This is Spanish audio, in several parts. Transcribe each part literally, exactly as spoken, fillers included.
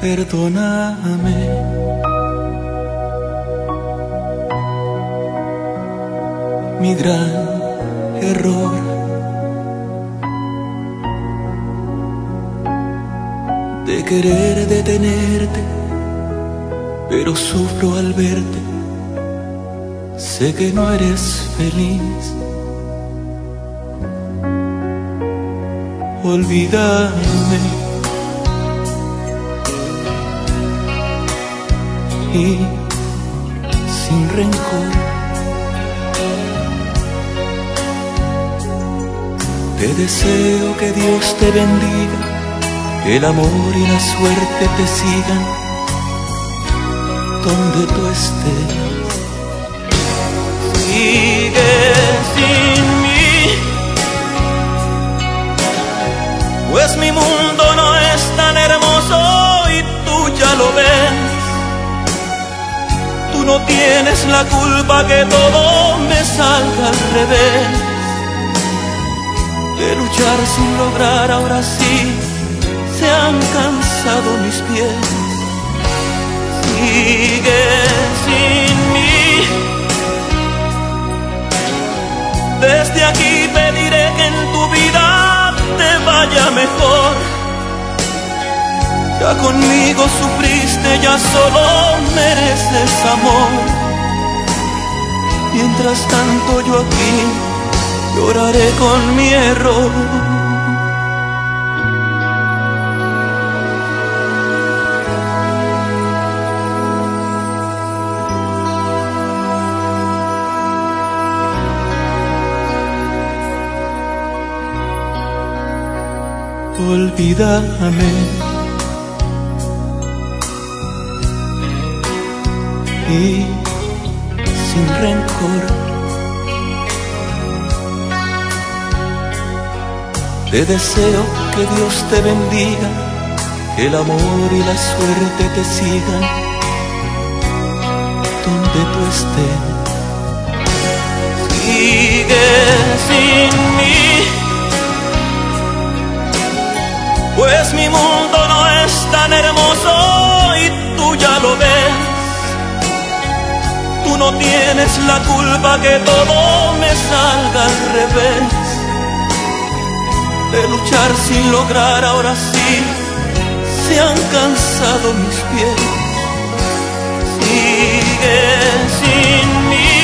perdóname. Mi gran error, de querer detenerte, pero sufro al verte. Sé que no eres feliz. Olvídame y sin rencor te deseo que Dios te bendiga, que el amor y la suerte te sigan donde tú estés. Sigue sin mí, pues mi mundo no es tan hermoso y tú ya lo ves. Tú no tienes la culpa que todo me salga al revés. De luchar sin lograr, ahora sí se han cansado mis pies. Sigue sin mí. Desde aquí pediré que en tu vida te vaya mejor. Ya conmigo sufriste, ya solo mereces amor. Mientras tanto yo aquí lloraré con mi error. Olvídame y sin rencor te deseo que Dios te bendiga, que el amor y la suerte te sigan donde tú estés. Sigue sin mí, pues mi mundo no es tan hermoso y tú ya lo ves. Tú no tienes la culpa que todo me salga al revés. De luchar sin lograr, ahora sí se han cansado mis pies. Sigue sin mí.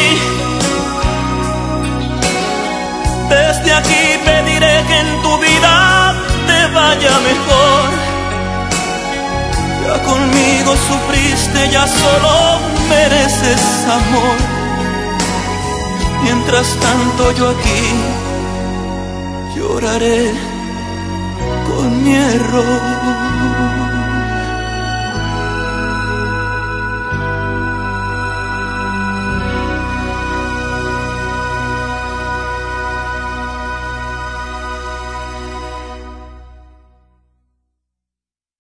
Desde aquí pediré que en tu vida te vaya mejor. Ya conmigo sufriste, ya solo mereces amor. Mientras tanto yo aquí lloraré con mi error.